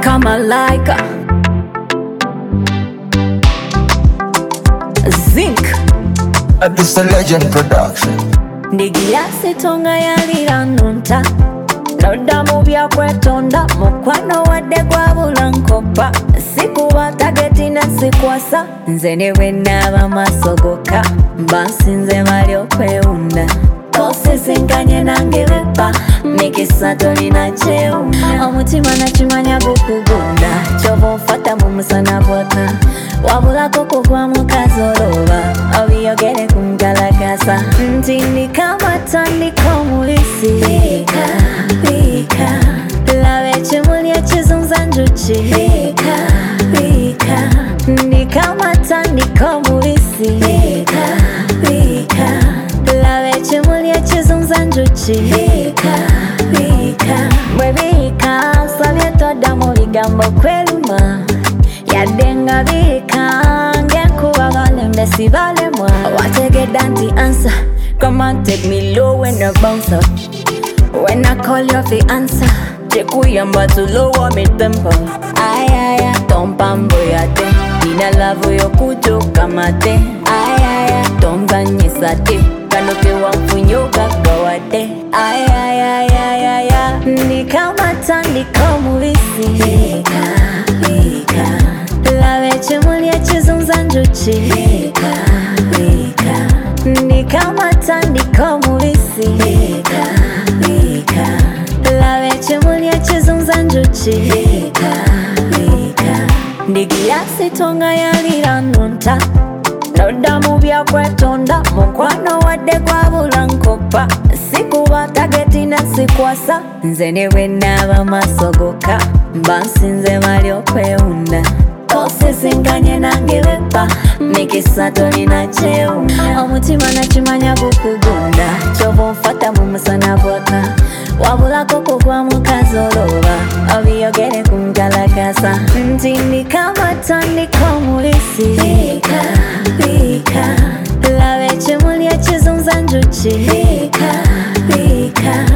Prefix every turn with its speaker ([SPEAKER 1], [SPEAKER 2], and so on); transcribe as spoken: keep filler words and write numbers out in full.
[SPEAKER 1] kama laika Zinc
[SPEAKER 2] This a legend production.
[SPEAKER 1] Ndigiyasi tonga yalira nunta Noda mubya kwetonda mukwano wadde gwa bulankopa Sikuba tageti na sikwasa Nze newe naba masogoka Mbansinze bali okwewunda Osisinkanye nange bepa Mikisa tolina cheuma Omutima nakimanya gukugunda Chobo nfata mu musana bwota Wabulako kugwa mukazoloba Obiyogere kungalagasa Nti ndikamata ndikomulisi Bika, bika Labe ekimuli ekizunza njuki Bika, bika Ndikamata ndikomulisi Bika, bika Labe ekimuli ekizunza njuki Bika, bika Bwe bika Sabye todda mu bigambo kweluma Yadde nga bika Ngekuba balembe sibalemwa Wategedda nti answer Come and take me low when I bounce up When I call you fi answer Chekuyamba to lower me tempo Ay ay ay Tompambo yate Nina love yo kujoka mate Ay ay ay Tombanyisa te Kanoke wamfunyoga gawade Ay ay ay ay ay ay Nikamata nikomulisi Bika, bika Labe ekimuli ekizunza njuki Bika, bika Ndikamata ndikomulisi Bika, bika Labe ekimuli ekizunza njuki Bika, bika Ndigiyasi tonga yalira nunta Noda mubya kwetonda mukwano wadde gwa bulankopa Sikuba tageti na sikwasa Nze newe naba masogoka Mbansinze bali okwewunda Osisinkanye nange bepa Mikisa tolina cheuma Omutima nakimanya gukugunda Chobo nfata mu musana bwota Wabulako kugwa mukazoloba Obiyogere kungalagasa Nti ndikamata ndikomulisi Bika, bika Labe ekimuli ekizunza njuki Bika, bika